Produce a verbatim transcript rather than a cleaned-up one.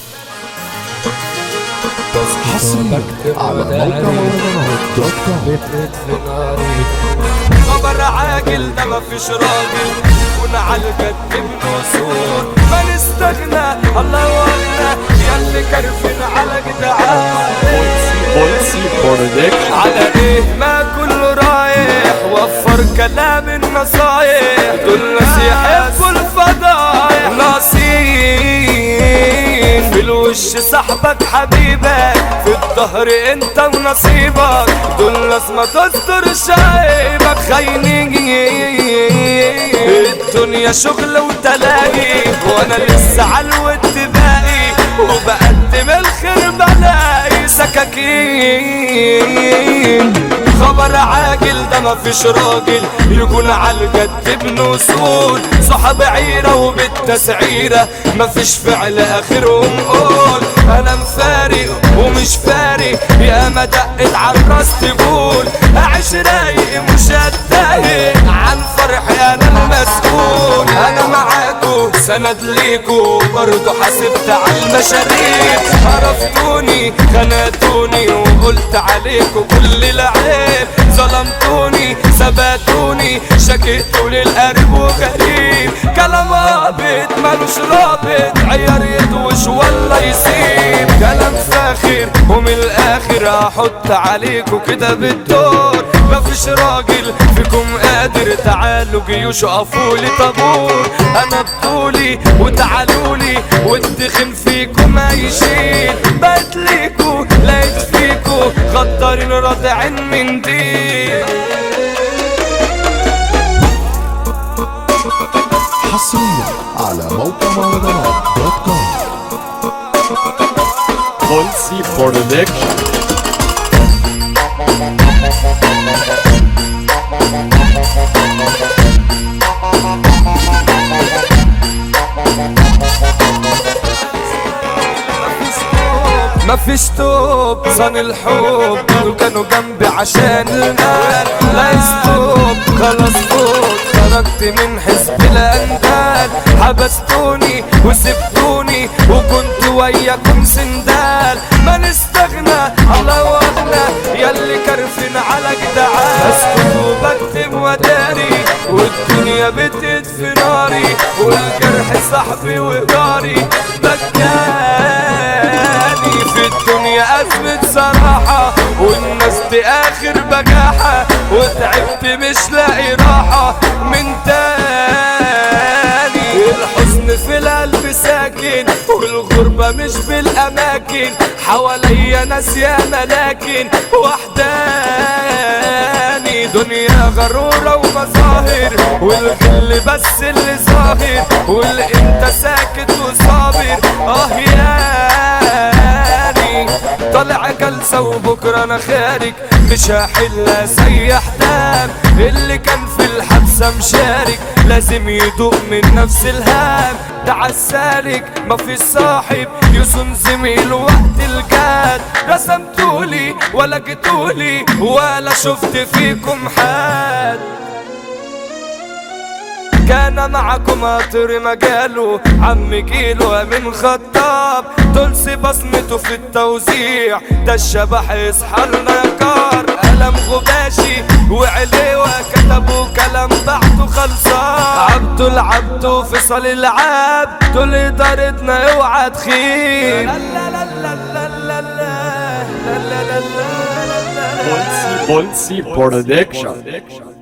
حصريا على موقع مهرجانات دوت كوم. خبر عاجل ده مفيش راجل كنا عالجد بنصور ما نستغنى الله وغنى ياللي كرفين على جدعان بولسي برودكشن. على ايه ما كله رايح وفر كلام النصايح دول ناس يحبوا الفضايح ناصين في الوش صاحبك حبيبك في الظهر انت ونصيبك دول ناس ما تستر شايبك خاينين الدنيا شغل وتلاقي وانا لسه عالود باقي وبقدم الخير بلاقي سكاكين خبر عاجل ده مفيش راجل يكون عالجد بنصول صحاب عيرة وبالتسعيرة مفيش فعل اخرهم قول انا مفارق ومش فارق يا ما دقت عالراس تقول اعيش رايق مش هتضايق عن فرحي انا المسؤول انا معاكو سند ليكو برضو حاسبت عالمشاريع عرفتوني خناتوني وقلت عليكو كل العيب ظلمتوني ثبتوني شكيتوا للقريب وغريب كلام هابط مالوش رابط عيار يدوش ولا يسيب كلام فاخر ومن الاخر هحط عليكوا كده بالدور مفيش راجل فيكم قادر تعالوا جيوش قفولي طابور انا بطولي وتعالولي والدخن فيكم ما يشيل بقت ليكوا لقيت فيكوا غدارين رادعين من دين حصريا على موقع مهرجانات دوت كوم. بولسي برودكشن. مفيش توب صان الحب دول كانوا جنبي عشان المال لا يستوب خلاص فوت خرجت من حزب الاندال حبستوني وسبتوني وكنت وياكم سندال ما نستغنى الله واغنى ياللي كرفين على جدعان اسكت وبكتم وداري والدنيا بتدفي ناري والجرح صاحبي وجاري بكاني في الدنيا أزمة صراحة والناس دي آخر بجاحة وتعبت مش لاقي راحة من تاني الحزن في القلب ساكن والغربة مش بالأماكن حواليا ناس ياما لكن وحداني دنيا غرورة ومظاهر والغل بس اللي ظاهر واللي انت ساكت وصابر اه ياني طالع جلسة وبكرة انا خارج مش هحل اسيح دام اللي كان في الحبسة مشارك لازم يدوق من نفس الهام ده عالسالك مفيش صاحب يصون زميل وقت الجاد رسمتولي ولا جيتولي ولا شفت فيكم حد كان معكم قطر مجاله عم جيله امين خطاب دولسي بصمته في التوزيع ده الشبح يصحى لنا يا كار قلم غباشي وعليوه كتبوا كلام بعته خلصان عبدو العبدو في صال العاب دول ادارتنا اوعى تخيب بولسي برودكشن.